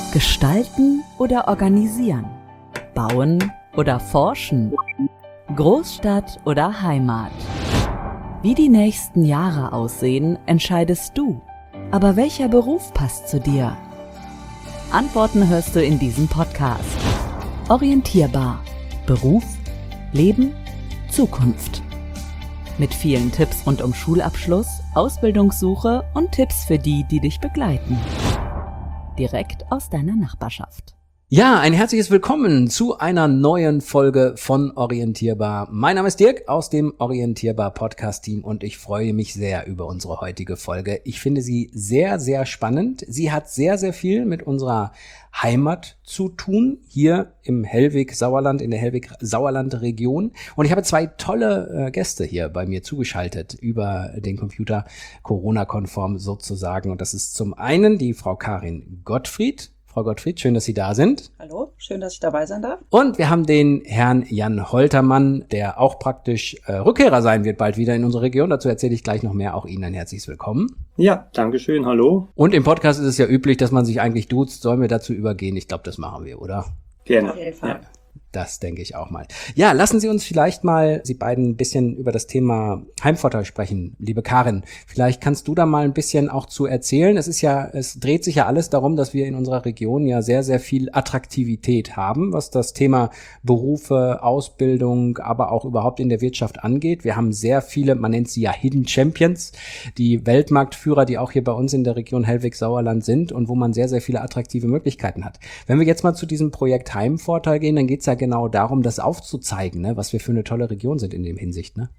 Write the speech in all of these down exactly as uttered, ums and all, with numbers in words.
Gestalten oder organisieren? Bauen oder forschen? Großstadt oder Heimat? Wie die nächsten Jahre aussehen, entscheidest du. Aber welcher Beruf passt zu dir? Antworten hörst du in diesem Podcast. Orientierbar. Beruf, Leben, Zukunft. Mit vielen Tipps rund um Schulabschluss, Ausbildungssuche und Tipps für die, die dich begleiten. Direkt aus deiner Nachbarschaft. Ja, ein herzliches Willkommen zu einer neuen Folge von Orientierbar. Mein Name ist Dirk aus dem Orientierbar Podcast Team und ich freue mich sehr über unsere heutige Folge. Ich finde sie sehr, sehr spannend. Sie hat sehr, sehr viel mit unserer Heimat zu tun, hier im Hellwig-Sauerland, in der Hellwig-Sauerland-Region. Und ich habe zwei tolle äh, Gäste hier bei mir zugeschaltet über den Computer, Corona-konform sozusagen. Und das ist zum einen die Frau Karin Gottfried. Frau Gottfried, schön, dass Sie da sind. Hallo, schön, dass ich dabei sein darf. Und wir haben den Herrn Jan Holtermann, der auch praktisch äh, Rückkehrer sein wird, bald wieder in unserer Region. Dazu erzähle ich gleich noch mehr. Auch Ihnen ein herzliches Willkommen. Ja, danke schön, hallo. Und im Podcast ist es ja üblich, dass man sich eigentlich duzt. Sollen wir dazu übergehen? Ich glaube, das machen wir, oder? Gerne. Auf jeden Fall. Ja. Das denke ich auch mal. Ja, lassen Sie uns vielleicht mal, Sie beiden, ein bisschen über das Thema Heimvorteil sprechen. Liebe Karin, vielleicht kannst du da mal ein bisschen auch zu erzählen. Es ist ja, es dreht sich ja alles darum, dass wir in unserer Region ja sehr, sehr viel Attraktivität haben, was das Thema Berufe, Ausbildung, aber auch überhaupt in der Wirtschaft angeht. Wir haben sehr viele, man nennt sie ja Hidden Champions, die Weltmarktführer, die auch hier bei uns in der Region Hellwig-Sauerland sind und wo man sehr, sehr viele attraktive Möglichkeiten hat. Wenn wir jetzt mal zu diesem Projekt Heimvorteil gehen, dann geht es ja genau darum, das aufzuzeigen, ne, was wir für eine tolle Region sind in dem Hinsicht, ne?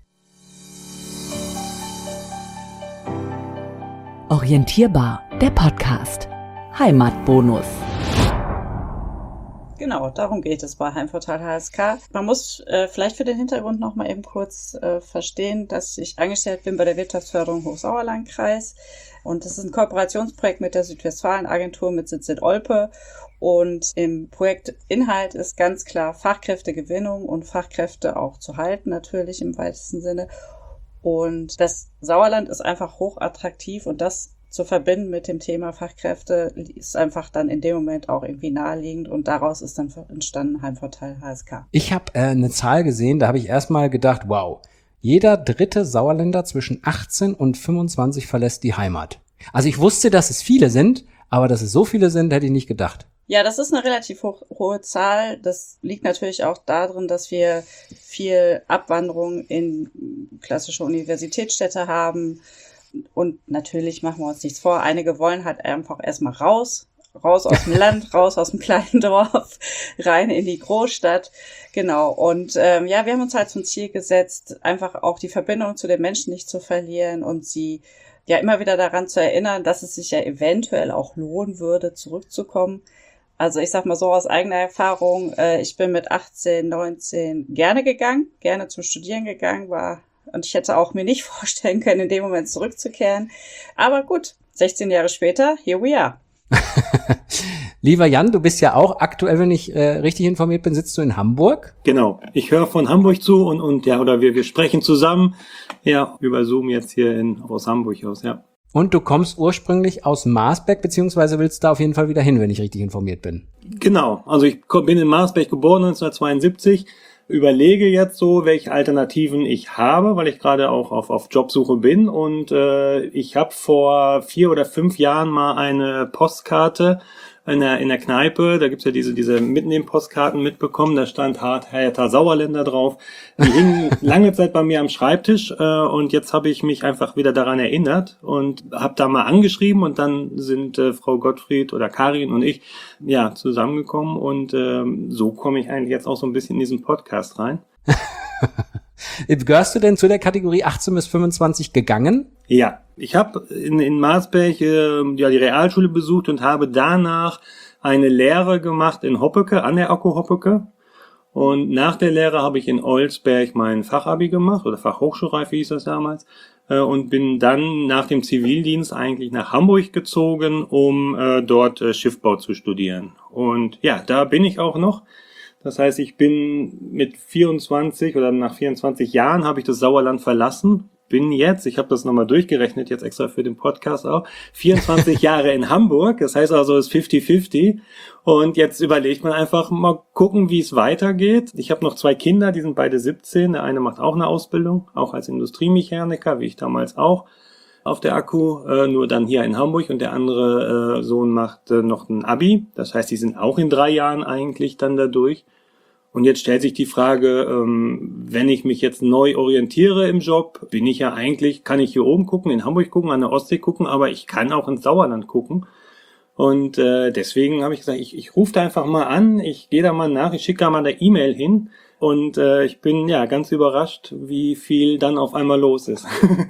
Orientierbar, der Podcast. Heimatbonus. Genau, darum geht es bei Heimvorteil H S K. Man muss äh, vielleicht für den Hintergrund noch mal eben kurz äh, verstehen, dass ich angestellt bin bei der Wirtschaftsförderung Hochsauerlandkreis. Und das ist ein Kooperationsprojekt mit der Südwestfalen-Agentur mit Sitz in Olpe. Und im Projektinhalt ist ganz klar Fachkräftegewinnung und Fachkräfte auch zu halten, natürlich im weitesten Sinne. Und das Sauerland ist einfach hochattraktiv und das zu verbinden mit dem Thema Fachkräfte ist einfach dann in dem Moment auch irgendwie naheliegend und daraus ist dann entstanden Heimvorteil H S K. Ich habe äh, eine Zahl gesehen, da habe ich erstmal gedacht, wow, jeder dritte Sauerländer zwischen achtzehn und fünfundzwanzig verlässt die Heimat. Also ich wusste, dass es viele sind, aber dass es so viele sind, hätte ich nicht gedacht. Ja, das ist eine relativ hoch, hohe Zahl. Das liegt natürlich auch darin, dass wir viel Abwanderung in klassische Universitätsstädte haben. Und natürlich machen wir uns nichts vor. Einige wollen halt einfach erstmal raus, raus aus dem Land, raus aus dem kleinen Dorf, rein in die Großstadt. Genau. Und ähm, ja, wir haben uns halt zum Ziel gesetzt, einfach auch die Verbindung zu den Menschen nicht zu verlieren und sie ja immer wieder daran zu erinnern, dass es sich ja eventuell auch lohnen würde, zurückzukommen. Also ich sag mal so aus eigener Erfahrung, äh, ich bin mit achtzehn, neunzehn gerne gegangen, gerne zum Studieren gegangen, war und ich hätte auch mir nicht vorstellen können, in dem Moment zurückzukehren. Aber gut, sechzehn Jahre später, here we are. Lieber Jan, du bist ja auch aktuell, wenn ich äh, richtig informiert bin, sitzt du in Hamburg? Genau, ich höre von Hamburg zu und und ja, oder wir wir sprechen zusammen, ja, über Zoom jetzt hier in aus Hamburg aus, ja. Und du kommst ursprünglich aus Marsberg, beziehungsweise willst da auf jeden Fall wieder hin, wenn ich richtig informiert bin. Genau, also ich bin in Marsberg geboren, neunzehnhundertzweiundsiebzig, überlege jetzt so, welche Alternativen ich habe, weil ich gerade auch auf auf Jobsuche bin und äh, ich habe vor vier oder fünf Jahren mal eine Postkarte in der, in der Kneipe, da gibt's ja diese diese Mitnehmen-Postkarten mitbekommen, da stand Hart Hertha Sauerländer drauf. Die hingen lange Zeit bei mir am Schreibtisch äh, und jetzt habe ich mich einfach wieder daran erinnert und habe da mal angeschrieben und dann sind äh, Frau Gottfried oder Karin und ich ja zusammengekommen und äh, so komme ich eigentlich jetzt auch so ein bisschen in diesen Podcast rein. Gehörst du denn zu der Kategorie achtzehn bis fünfundzwanzig gegangen? Ja, ich habe in, in Marsberg äh, ja die Realschule besucht und habe danach eine Lehre gemacht in Hoppeke, an der Akku Hoppeke. Und nach der Lehre habe ich in Olsberg mein Fachabi gemacht, oder Fachhochschulreife hieß das damals, äh, und bin dann nach dem Zivildienst eigentlich nach Hamburg gezogen, um äh, dort äh, Schiffbau zu studieren. Und ja, da bin ich auch noch. Das heißt, ich bin mit vierundzwanzig oder nach vierundzwanzig Jahren habe ich das Sauerland verlassen, bin jetzt, ich habe das nochmal durchgerechnet, jetzt extra für den Podcast auch, vierundzwanzig Jahre in Hamburg. Das heißt also, es ist fifty fifty. Und jetzt überlegt man einfach mal gucken, wie es weitergeht. Ich habe noch zwei Kinder, die sind beide siebzehn. Der eine macht auch eine Ausbildung, auch als Industriemechaniker, wie ich damals auch, auf der Akku, äh, nur dann hier in Hamburg. Und der andere äh, Sohn macht äh, noch ein Abi. Das heißt, die sind auch in drei Jahren eigentlich dann da durch. Und jetzt stellt sich die Frage, ähm, wenn ich mich jetzt neu orientiere im Job, bin ich ja eigentlich, kann ich hier oben gucken, in Hamburg gucken, an der Ostsee gucken, aber ich kann auch ins Sauerland gucken. Und äh, deswegen habe ich gesagt, ich, ich rufe da einfach mal an, ich gehe da mal nach, ich schicke da mal eine E-Mail hin. Und äh, ich bin ja ganz überrascht, wie viel dann auf einmal los ist.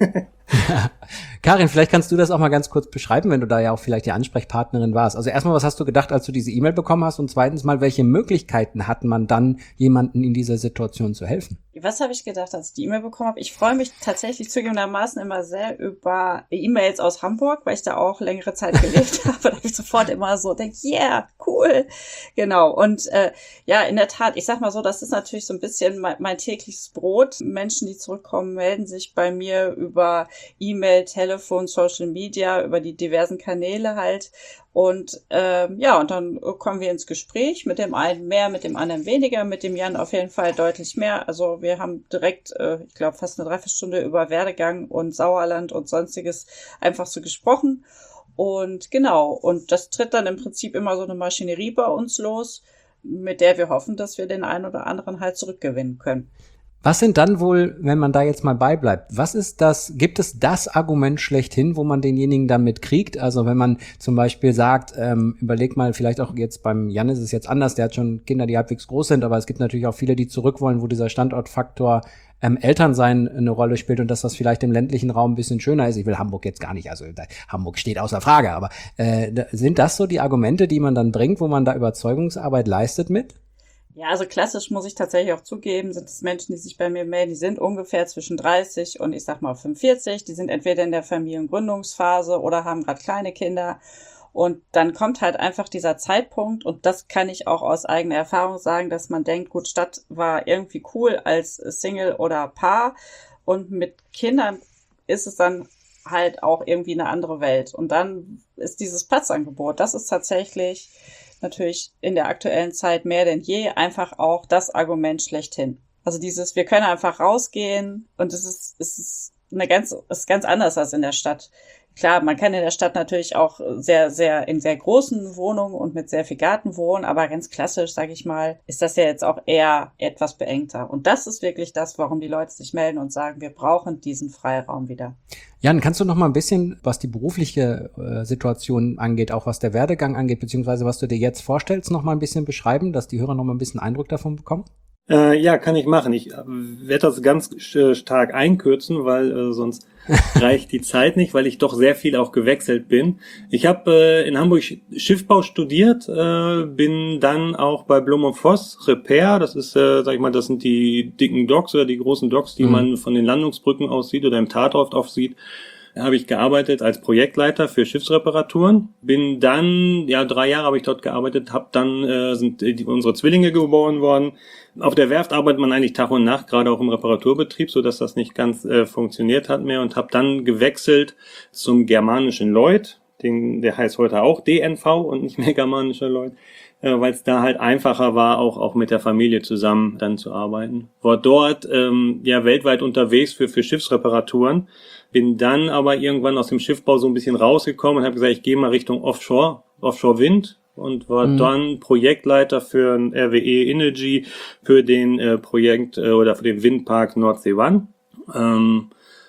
Karin, vielleicht kannst du das auch mal ganz kurz beschreiben, wenn du da ja auch vielleicht die Ansprechpartnerin warst. Also erstmal, was hast du gedacht, als du diese E-Mail bekommen hast? Und zweitens mal, welche Möglichkeiten hat man dann, jemandem in dieser Situation zu helfen? Was habe ich gedacht, als ich die E-Mail bekommen habe? Ich freue mich tatsächlich zugegebenermaßen immer sehr über E-Mails aus Hamburg, weil ich da auch längere Zeit gelebt habe. Da habe ich sofort immer so denke, yeah, cool. Genau. Und äh, ja, in der Tat, ich sag mal so, das ist natürlich so ein bisschen mein, mein tägliches Brot. Menschen, die zurückkommen, melden sich bei mir über E-Mail, Telefon, Social Media, über die diversen Kanäle halt. Und ähm, ja, und dann kommen wir ins Gespräch, mit dem einen mehr, mit dem anderen weniger, mit dem Jan auf jeden Fall deutlich mehr. Also wir haben direkt, äh, ich glaube, fast eine Dreiviertelstunde über Werdegang und Sauerland und Sonstiges einfach so gesprochen. Und genau, und das tritt dann im Prinzip immer so eine Maschinerie bei uns los, mit der wir hoffen, dass wir den einen oder anderen halt zurückgewinnen können. Was sind dann wohl, wenn man da jetzt mal beibleibt, was ist das, gibt es das Argument schlechthin, wo man denjenigen dann mitkriegt? Also wenn man zum Beispiel sagt, ähm, überleg mal, vielleicht auch jetzt beim Jan ist es jetzt anders, der hat schon Kinder, die halbwegs groß sind, aber es gibt natürlich auch viele, die zurück wollen, wo dieser Standortfaktor ähm, Elternsein eine Rolle spielt und dass das vielleicht im ländlichen Raum ein bisschen schöner ist. Ich will Hamburg jetzt gar nicht, also da, Hamburg steht außer Frage, aber äh, sind das so die Argumente, die man dann bringt, wo man da Überzeugungsarbeit leistet mit? Ja, also klassisch muss ich tatsächlich auch zugeben, sind es Menschen, die sich bei mir melden, die sind ungefähr zwischen dreißig und ich sag mal fünfundvierzig. Die sind entweder in der Familiengründungsphase oder haben gerade kleine Kinder. Und dann kommt halt einfach dieser Zeitpunkt, und das kann ich auch aus eigener Erfahrung sagen, dass man denkt, gut, Stadt war irgendwie cool als Single oder Paar, und mit Kindern ist es dann halt auch irgendwie eine andere Welt. Und dann ist dieses Platzangebot, das ist tatsächlich natürlich in der aktuellen Zeit mehr denn je einfach auch das Argument schlechthin. Also dieses, wir können einfach rausgehen, und es ist, es ist eine ganz, es ist ganz anders als in der Stadt. Klar, man kann in der Stadt natürlich auch sehr, sehr in sehr großen Wohnungen und mit sehr viel Garten wohnen, aber ganz klassisch, sage ich mal, ist das ja jetzt auch eher etwas beengter. Und das ist wirklich das, warum die Leute sich melden und sagen, wir brauchen diesen Freiraum wieder. Jan, kannst du noch mal ein bisschen, was die berufliche äh, Situation angeht, auch was der Werdegang angeht, beziehungsweise was du dir jetzt vorstellst, noch mal ein bisschen beschreiben, dass die Hörer noch mal ein bisschen Eindruck davon bekommen? Äh, ja, kann ich machen. Ich äh, werde das ganz äh, stark einkürzen, weil äh, sonst reicht die Zeit nicht, weil ich doch sehr viel auch gewechselt bin. Ich habe äh, in Hamburg Schiffbau studiert, äh, bin dann auch bei Blum und Voss Repair, das ist, äh, sag ich mal, das sind die dicken Docks oder die großen Docks, die mhm. man von den Landungsbrücken aus sieht oder im Tatort auf sieht. Da habe ich gearbeitet als Projektleiter für Schiffsreparaturen. Bin dann, ja, drei Jahre habe ich dort gearbeitet, hab dann äh, sind die, unsere Zwillinge geboren worden. Auf der Werft arbeitet man eigentlich Tag und Nacht, gerade auch im Reparaturbetrieb, so dass das nicht ganz äh, funktioniert hat mehr, und habe dann gewechselt zum germanischen Lloyd. Den, der heißt heute auch D N V und nicht mehr germanischer Lloyd, äh, weil es da halt einfacher war, auch auch mit der Familie zusammen dann zu arbeiten. War dort ähm, ja weltweit unterwegs für für Schiffsreparaturen. Bin dann aber irgendwann aus dem Schiffbau so ein bisschen rausgekommen und habe gesagt, ich gehe mal Richtung Offshore, Offshore Wind, und war mhm. dann Projektleiter für ein R W E Energy für den äh, Projekt äh, oder für den Windpark Nordsee One. Ähm,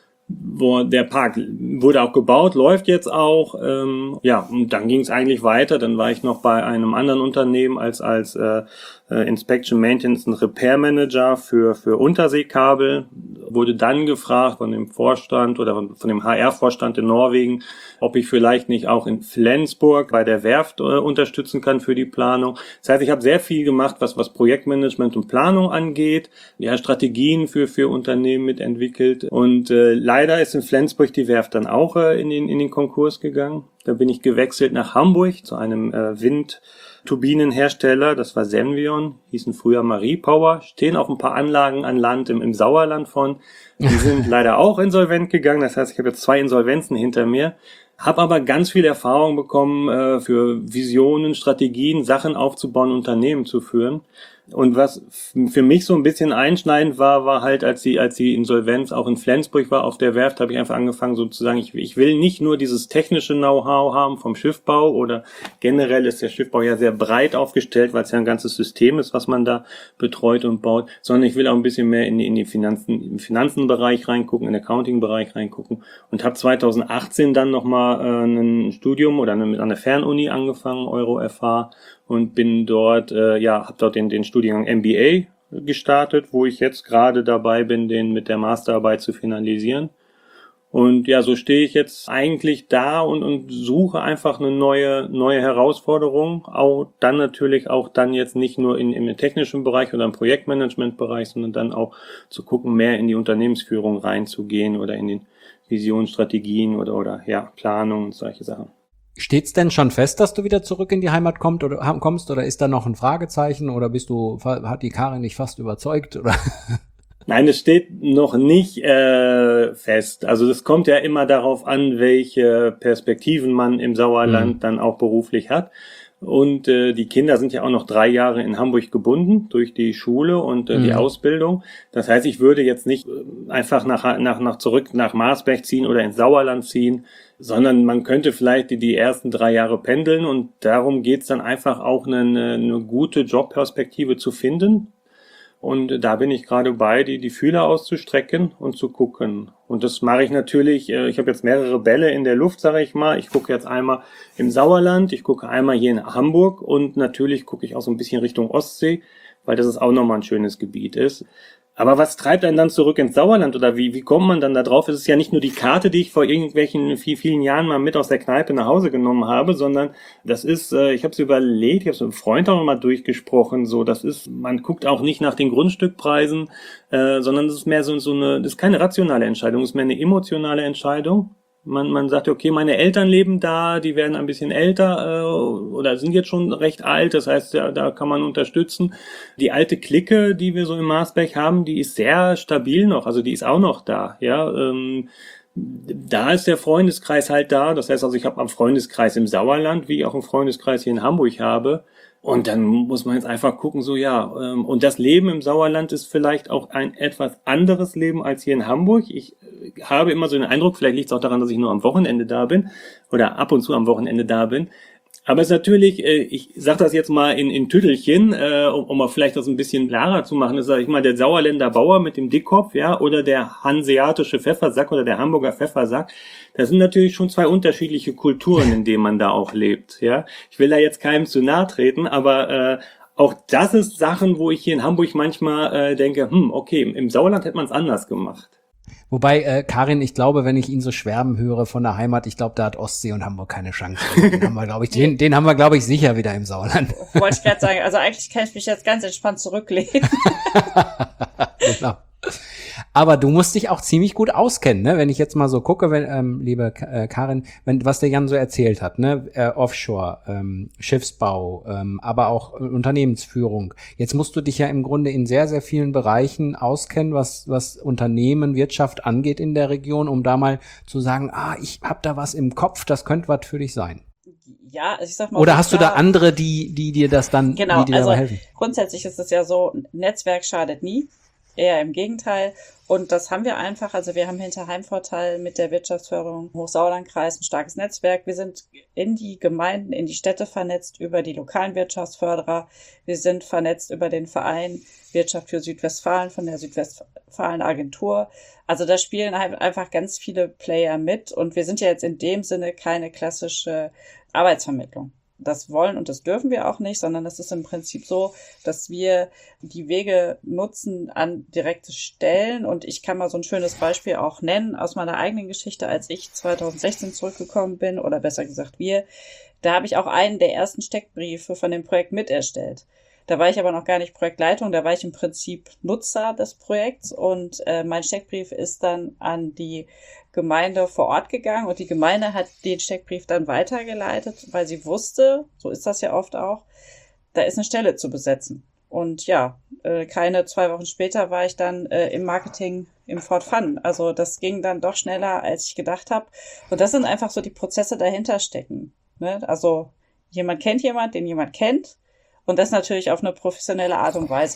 wo der Park wurde auch gebaut, läuft jetzt auch. Ähm, ja, und dann ging es eigentlich weiter. Dann war ich noch bei einem anderen Unternehmen als als äh, Inspection Maintenance und Repair Manager für für Unterseekabel. Wurde dann gefragt von dem Vorstand oder von dem H R-Vorstand in Norwegen, ob ich vielleicht nicht auch in Flensburg bei der Werft äh, unterstützen kann für die Planung. Das heißt, ich habe sehr viel gemacht, was was Projektmanagement und Planung angeht, ja, Strategien für für Unternehmen mitentwickelt, und äh, leider ist in Flensburg die Werft dann auch äh, in den in den Konkurs gegangen. Da bin ich gewechselt nach Hamburg zu einem äh, Windturbinenhersteller. Das war Senvion, hießen früher Marie Power. Stehen auch ein paar Anlagen an Land im, im Sauerland von. Die sind leider auch insolvent gegangen. Das heißt, ich habe jetzt zwei Insolvenzen hinter mir. Habe aber ganz viel Erfahrung bekommen äh, für Visionen, Strategien, Sachen aufzubauen, Unternehmen zu führen. Und was für mich so ein bisschen einschneidend war, war halt, als die, als die Insolvenz auch in Flensburg war auf der Werft, habe ich einfach angefangen sozusagen, ich, ich will nicht nur dieses technische Know-how haben vom Schiffbau oder generell ist der Schiffbau ja sehr breit aufgestellt, weil es ja ein ganzes System ist, was man da betreut und baut, sondern ich will auch ein bisschen mehr in die, in die Finanzen, im Finanzenbereich reingucken, in den Accounting-Bereich reingucken und habe zwanzig achtzehn dann nochmal äh, ein Studium oder eine, mit einer Fernuni angefangen, Euro F H, und bin dort, äh, ja, habe dort den, den Studiengang M B A gestartet, wo ich jetzt gerade dabei bin, den mit der Masterarbeit zu finalisieren. Und ja, so stehe ich jetzt eigentlich da und, und suche einfach eine neue neue Herausforderung. Auch dann natürlich auch dann jetzt nicht nur in, im technischen Bereich oder im Projektmanagement-Bereich, sondern dann auch zu gucken, mehr in die Unternehmensführung reinzugehen oder in den Visionsstrategien oder oder ja Planung und solche Sachen. Steht's denn schon fest, dass du wieder zurück in die Heimat kommt oder kommst oder ist da noch ein Fragezeichen oder bist du, hat die Karin dich fast überzeugt oder? Nein, es steht noch nicht äh, fest. Also es kommt ja immer darauf an, welche Perspektiven man im Sauerland mhm. dann auch beruflich hat. Und äh, die Kinder sind ja auch noch drei Jahre in Hamburg gebunden durch die Schule und äh, mhm. die Ausbildung. Das heißt, ich würde jetzt nicht äh, einfach nach, nach, nach zurück nach Marsberg ziehen oder ins Sauerland ziehen, sondern man könnte vielleicht die, die ersten drei Jahre pendeln und darum geht's dann einfach auch eine, eine gute Jobperspektive zu finden. Und da bin ich gerade bei, die, die Fühler auszustrecken und zu gucken. Und das mache ich natürlich, ich habe jetzt mehrere Bälle in der Luft, sage ich mal. Ich gucke jetzt einmal im Sauerland, ich gucke einmal hier in Hamburg und natürlich gucke ich auch so ein bisschen Richtung Ostsee, weil das ist auch nochmal ein schönes Gebiet ist. Aber was treibt einen dann zurück ins Sauerland oder wie, wie kommt man dann da drauf? Es ist ja nicht nur die Karte, die ich vor irgendwelchen vielen, vielen Jahren mal mit aus der Kneipe nach Hause genommen habe, sondern das ist, äh, ich habe es überlegt, ich habe es mit einem Freund auch nochmal durchgesprochen, so, das ist, man guckt auch nicht nach den Grundstückpreisen, äh, sondern das ist mehr so, so eine, das ist keine rationale Entscheidung, das ist mehr eine emotionale Entscheidung. Man, man sagt, okay, meine Eltern leben da, die werden ein bisschen älter äh, oder sind jetzt schon recht alt, das heißt, ja, da kann man unterstützen. Die alte Clique, die wir so im Marsberg haben, die ist sehr stabil noch, also die ist auch noch da. Ja, ähm, da ist der Freundeskreis halt da, das heißt also, ich habe einen Freundeskreis im Sauerland, wie ich auch einen Freundeskreis hier in Hamburg habe. Und dann muss man jetzt einfach gucken, so ja, ähm, und das Leben im Sauerland ist vielleicht auch ein etwas anderes Leben als hier in Hamburg. Ich äh, habe immer so den Eindruck, vielleicht liegt es auch daran, dass ich nur am Wochenende da bin oder ab und zu am Wochenende da bin. Aber es ist natürlich, äh, ich sage das jetzt mal in, in Tüttelchen, äh, um, um mal vielleicht das ein bisschen klarer zu machen, ist, sag ich mal, der Sauerländer Bauer mit dem Dickkopf, ja, oder der hanseatische Pfeffersack oder der Hamburger Pfeffersack. Das sind natürlich schon zwei unterschiedliche Kulturen, in denen man da auch lebt, ja. Ich will da jetzt keinem zu nahe treten, aber äh, auch das ist Sachen, wo ich hier in Hamburg manchmal äh, denke, hm, okay, im Sauerland hätte man es anders gemacht. Wobei, äh, Karin, ich glaube, wenn ich ihn so schwärmen höre von der Heimat, ich glaube, da hat Ostsee und Hamburg keine Chance. Den haben wir, glaube ich, den, den haben wir, glaube ich, sicher wieder im Sauerland. Wollte ich gerade sagen, also eigentlich kann ich mich jetzt ganz entspannt zurücklehnen. Genau. Aber du musst dich auch ziemlich gut auskennen, ne? Wenn ich jetzt mal so gucke, wenn, ähm, liebe K- äh, Karin, wenn, was der Jan so erzählt hat, ne? Äh, Offshore, ähm, Schiffsbau, ähm, aber auch äh, Unternehmensführung. Jetzt musst du dich ja im Grunde in sehr, sehr vielen Bereichen auskennen, was, was Unternehmen, Wirtschaft angeht in der Region, um da mal zu sagen, ah, ich hab da was im Kopf, das könnte was für dich sein. Ja, also ich sag mal. Oder hast du da andere, die, die dir das dann, genau, die dir also dabei helfen? Grundsätzlich ist es ja so, Netzwerk schadet nie. Eher im Gegenteil. Und das haben wir einfach. Also wir haben hinter Heimvorteil mit der Wirtschaftsförderung Hochsauerlandkreis ein starkes Netzwerk. Wir sind in die Gemeinden, in die Städte vernetzt über die lokalen Wirtschaftsförderer. Wir sind vernetzt über den Verein Wirtschaft für Südwestfalen von der Südwestfalen-Agentur. Also da spielen halt einfach ganz viele Player mit. Und wir sind ja jetzt in dem Sinne keine klassische Arbeitsvermittlung. Das wollen und das dürfen wir auch nicht, sondern es ist im Prinzip so, dass wir die Wege nutzen an direkte Stellen. Und ich kann mal so ein schönes Beispiel auch nennen aus meiner eigenen Geschichte, als ich zwanzig sechzehn zurückgekommen bin, oder besser gesagt wir, da habe ich auch einen der ersten Steckbriefe von dem Projekt mit erstellt. Da war ich aber noch gar nicht Projektleitung, da war ich im Prinzip Nutzer des Projekts und äh, mein Steckbrief ist dann an die Gemeinde vor Ort gegangen und die Gemeinde hat den Steckbrief dann weitergeleitet, weil sie wusste, so ist das ja oft auch, da ist eine Stelle zu besetzen. Und ja, äh, keine zwei Wochen später war ich dann äh, im Marketing im Ford Fun. Also das ging dann doch schneller, als ich gedacht habe. Und das sind einfach so die Prozesse dahinter stecken. Ne? Also jemand kennt jemand, den jemand kennt. Und das natürlich auf eine professionelle Art und Weise.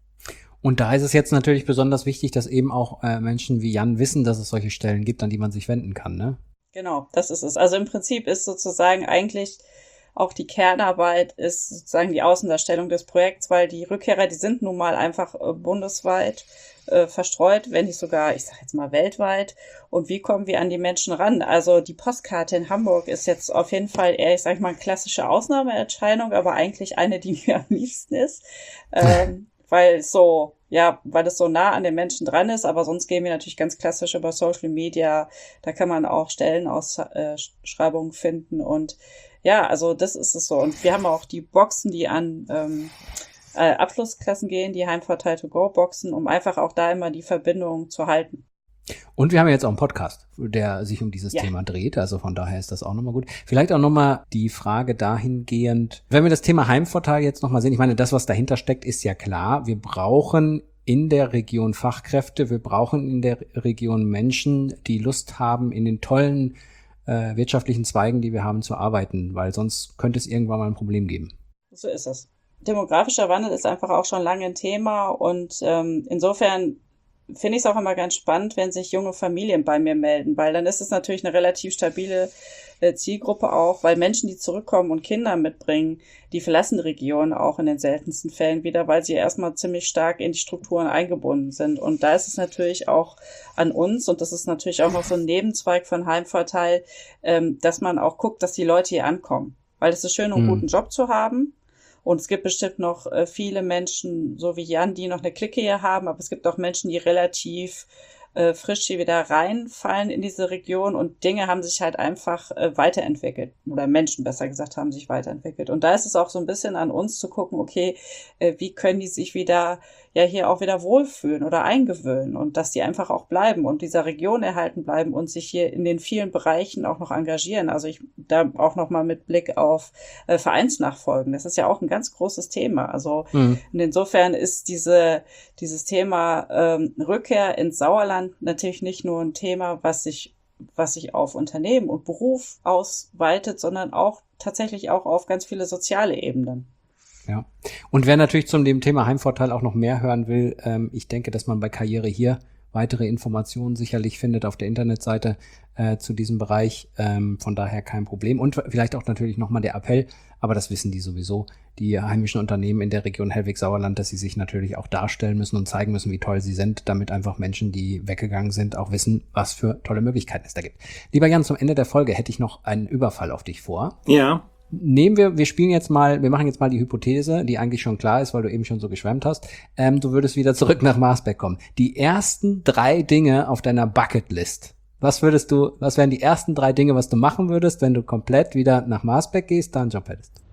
Und da ist es jetzt natürlich besonders wichtig, dass eben auch äh, Menschen wie Jan wissen, dass es solche Stellen gibt, an die man sich wenden kann, ne? Genau, das ist es. Also im Prinzip ist sozusagen eigentlich auch die Kernarbeit ist sozusagen die Außendarstellung des Projekts, weil die Rückkehrer, die sind nun mal einfach äh, bundesweit äh, verstreut, wenn nicht sogar, ich sage jetzt mal weltweit. Und wie kommen wir an die Menschen ran? Also die Postkarte in Hamburg ist jetzt auf jeden Fall eher, ich sage mal, eine klassische Ausnahmeerscheinung, aber eigentlich eine, die mir am liebsten ist. Ähm, weil es so, ja, weil es so nah an den Menschen dran ist, aber sonst gehen wir natürlich ganz klassisch über Social Media. Da kann man auch Stellenausschreibungen finden und ja, also das ist es so. Und wir haben auch die Boxen, die an ähm, äh, Abschlussklassen gehen, die Heimvorteil-to-go-Boxen, um einfach auch da immer die Verbindung zu halten. Und wir haben jetzt auch einen Podcast, der sich um dieses ja. Thema dreht. Also von daher ist das auch nochmal gut. Vielleicht auch nochmal die Frage dahingehend, wenn wir das Thema Heimvorteil jetzt nochmal sehen, ich meine, das, was dahinter steckt, ist ja klar. Wir brauchen in der Region Fachkräfte, wir brauchen in der Region Menschen, die Lust haben, in den tollen äh, wirtschaftlichen Zweigen, die wir haben, zu arbeiten, weil sonst könnte es irgendwann mal ein Problem geben. So ist es. Demografischer Wandel ist einfach auch schon lange ein Thema und ähm, insofern finde ich es auch immer ganz spannend, wenn sich junge Familien bei mir melden, weil dann ist es natürlich eine relativ stabile äh, Zielgruppe auch, weil Menschen, die zurückkommen und Kinder mitbringen, die verlassen die Region auch in den seltensten Fällen wieder, weil sie erstmal ziemlich stark in die Strukturen eingebunden sind. Und da ist es natürlich auch an uns, und das ist natürlich auch noch so ein Nebenzweig von Heimvorteil, ähm, dass man auch guckt, dass die Leute hier ankommen. Weil es ist schön, einen mhm. guten Job zu haben. Und es gibt bestimmt noch äh, viele Menschen, so wie Jan, die noch eine Clique hier haben, aber es gibt auch Menschen, die relativ äh, frisch hier wieder reinfallen in diese Region und Dinge haben sich halt einfach äh, weiterentwickelt oder Menschen besser gesagt haben sich weiterentwickelt. Und da ist es auch so ein bisschen an uns zu gucken, okay, äh, wie können die sich wieder ja hier auch wieder wohlfühlen oder eingewöhnen und dass die einfach auch bleiben und dieser Region erhalten bleiben und sich hier in den vielen Bereichen auch noch engagieren. Also ich da auch noch mal mit Blick auf äh, Vereinsnachfolgen. Das ist ja auch ein ganz großes Thema. Also mhm. und insofern ist diese dieses Thema ähm, Rückkehr ins Sauerland natürlich nicht nur ein Thema, was sich was sich auf Unternehmen und Beruf ausweitet, sondern auch tatsächlich auch auf ganz viele soziale Ebenen. Ja. Und wer natürlich zum dem Thema Heimvorteil auch noch mehr hören will, ähm, ich denke, dass man bei Karriere hier weitere Informationen sicherlich findet auf der Internetseite äh, zu diesem Bereich. Ähm, von daher kein Problem. Und vielleicht auch natürlich nochmal der Appell, aber das wissen die sowieso, die heimischen Unternehmen in der Region Hellwig-Sauerland, dass sie sich natürlich auch darstellen müssen und zeigen müssen, wie toll sie sind, damit einfach Menschen, die weggegangen sind, auch wissen, was für tolle Möglichkeiten es da gibt. Lieber Jan, zum Ende der Folge hätte ich noch einen Überfall auf dich vor. Ja. Nehmen wir, wir spielen jetzt mal, wir machen jetzt mal die Hypothese, die eigentlich schon klar ist, weil du eben schon so geschwärmt hast. Ähm, du würdest wieder zurück nach Marsberg kommen. Die ersten drei Dinge auf deiner Bucketlist. Was würdest du, was wären die ersten drei Dinge, was du machen würdest, wenn du komplett wieder nach Marsberg gehst, da einen Job hättest?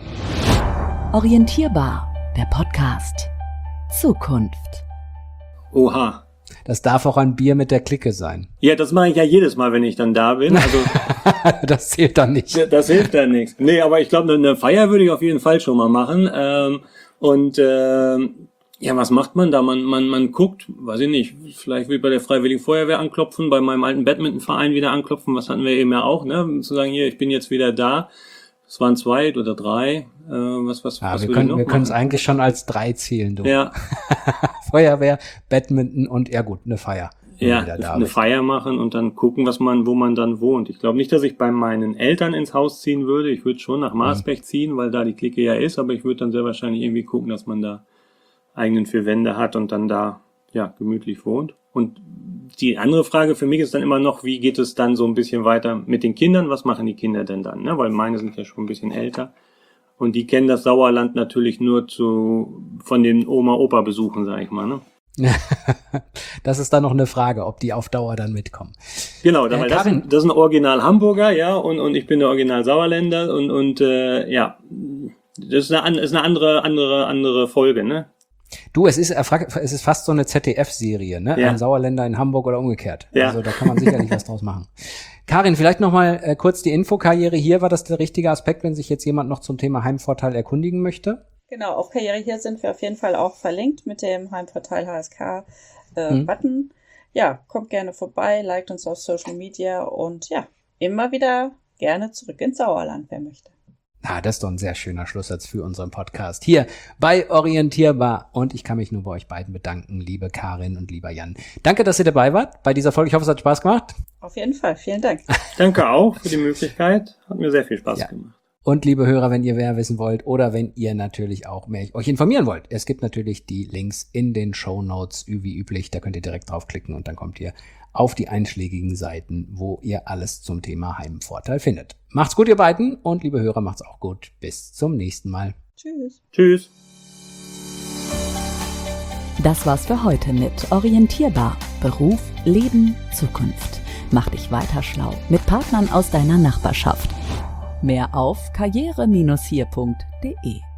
Orientierbar, der Podcast. Zukunft. Oha. Das darf auch ein Bier mit der Clique sein. Ja, das mache ich ja jedes Mal, wenn ich dann da bin. Also das zählt dann nicht. Das hilft dann nichts. Nee, aber ich glaube, eine Feier würde ich auf jeden Fall schon mal machen. Ähm, und ähm, ja, was macht man da? Man, man, man guckt, weiß ich nicht, vielleicht will ich bei der Freiwilligen Feuerwehr anklopfen, bei meinem alten Badmintonverein wieder anklopfen. Was hatten wir eben ja auch, ne? Zu sagen, hier, ich bin jetzt wieder da. Es waren zwei oder drei. Äh, was, was, ja, was wir will können, ich noch wir können es machen? eigentlich schon als drei zählen, du. Ja. Feuerwehr, Badminton und, ja gut, eine Feier. Ja, eine Feier machen und dann gucken, was man, wo man dann wohnt. Ich glaube nicht, dass ich bei meinen Eltern ins Haus ziehen würde. Ich würde schon nach Marsberg mhm. ziehen, weil da die Clique ja ist, aber ich würde dann sehr wahrscheinlich irgendwie gucken, dass man da eigenen vier Wände hat und dann da, ja, gemütlich wohnt. Und die andere Frage für mich ist dann immer noch, wie geht es dann so ein bisschen weiter mit den Kindern? Was machen die Kinder denn dann? Ne? Weil meine sind ja schon ein bisschen älter. Und die kennen das Sauerland natürlich nur zu, von den Oma-Opa-Besuchen, sag ich mal, ne? Das ist dann noch eine Frage, ob die auf Dauer dann mitkommen. Genau, äh, weil das, sind, das ist ein Original Hamburger, ja, und, und ich bin der Original Sauerländer und, und äh, ja, Das ist eine, ist eine andere, andere, andere Folge, ne? Du, es ist, es ist fast so eine Z D F-Serie, ne? Ja. Ein Sauerländer in Hamburg oder umgekehrt. Ja. Also da kann man sicherlich was draus machen. Karin, vielleicht noch mal äh, kurz die Infokarriere hier. War das der richtige Aspekt, wenn sich jetzt jemand noch zum Thema Heimvorteil erkundigen möchte? Genau, auf Karriere hier sind wir auf jeden Fall auch verlinkt mit dem Heimvorteil H S K äh, Mhm. Button. Ja, kommt gerne vorbei, liked uns auf Social Media und ja, immer wieder gerne zurück ins Sauerland, wer möchte. Ah, das ist doch ein sehr schöner Schlusssatz für unseren Podcast. Hier bei Orientierbar. Und ich kann mich nur bei euch beiden bedanken, liebe Karin und lieber Jan. Danke, dass ihr dabei wart bei dieser Folge. Ich hoffe, es hat Spaß gemacht. Auf jeden Fall, vielen Dank. Danke auch für die Möglichkeit. Hat mir sehr viel Spaß Ja. gemacht. Und liebe Hörer, wenn ihr mehr wissen wollt oder wenn ihr natürlich auch mehr euch informieren wollt, es gibt natürlich die Links in den Shownotes, wie üblich. Da könnt ihr direkt draufklicken und dann kommt ihr auf die einschlägigen Seiten, wo ihr alles zum Thema Heimvorteil findet. Macht's gut, ihr beiden, und liebe Hörer, macht's auch gut. Bis zum nächsten Mal. Tschüss. Tschüss. Das war's für heute mit Orientierbar. Beruf, Leben, Zukunft. Mach dich weiter schlau mit Partnern aus deiner Nachbarschaft. Mehr auf karriere Bindestrich hier Punkt de.